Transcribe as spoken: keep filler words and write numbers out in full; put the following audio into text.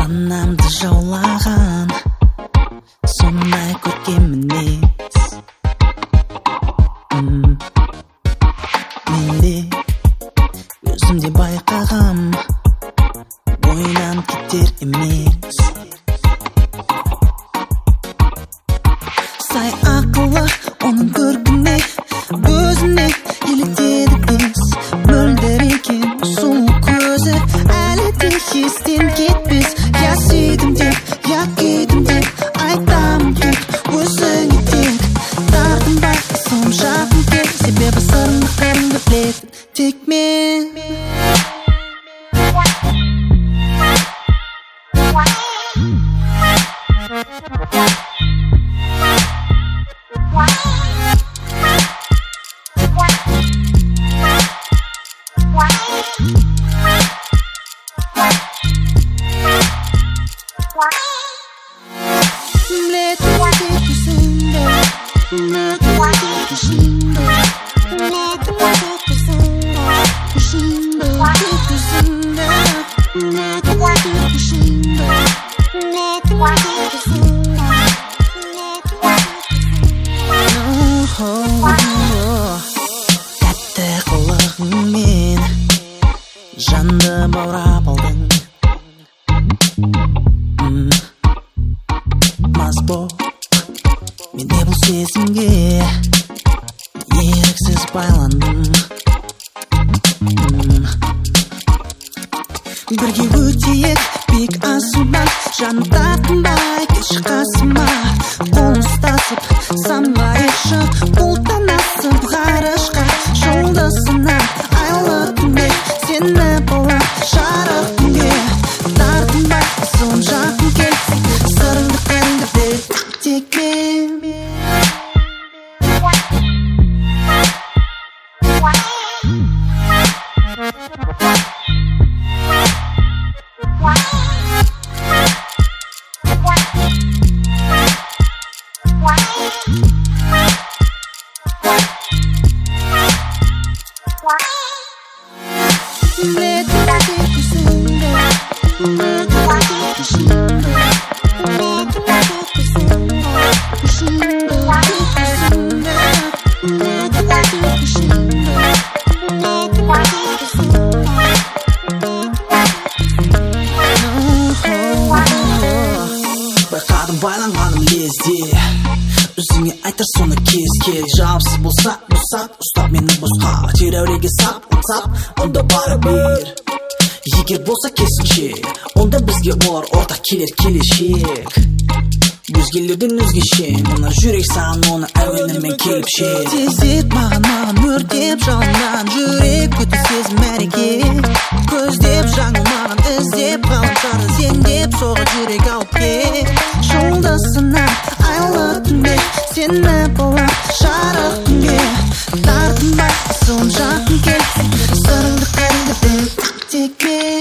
Санамды жаулаған сондай көркем мінез. Менде өзімде байқағам ойнан кетер емес. Сай ақылы оның көркіне өзіне еліктеді тез. Мөлдір екен сұлу көзі әлі де естен кетпес. Я сүйдім деп, я күйдім деп айтамын тек өзіңе тек. Тартынбай соң жақын кел, себебі сырыңды қырыңды біледі тек мен. Тәтті қылығыңмен жанды баурап алдың. Мас бол менде бұл сезімге еріксіз байландым. Бірге өтейік биік асума, жаны тартынбай келші қасыма. Қол ұстасып самғайықшы, бұлттан асып ғарышқа. Жолдасына айлы түнде сені болар жарық күнге. Тартынбай соң жақын кел, сырыңды қырыңды біл тек мен. Байқадым байланғаным лезде, өзіңе айтар соны кез кел. Жауапсыз болса босап, ұстап мені босқа. Тереуреге сап, ұтсап, онда бары бер. Егер болса керісінше, онда бізге олар ортақ келер келешек. Өзгелерден өзгеше, мына жүрек саған оны әуенімен келіп шер. Тездет маған маған өртеп жалындан, жүрек көті сезім мәреке. Көздеп жаңылмаған іздеп ғаламшарды сендеп соғып жүрек алып кел. Жолдасына айлы түнде сені болар жарық күнге. Тартынбай соң жақын кел, сырыңды қырыңды біл тек мен.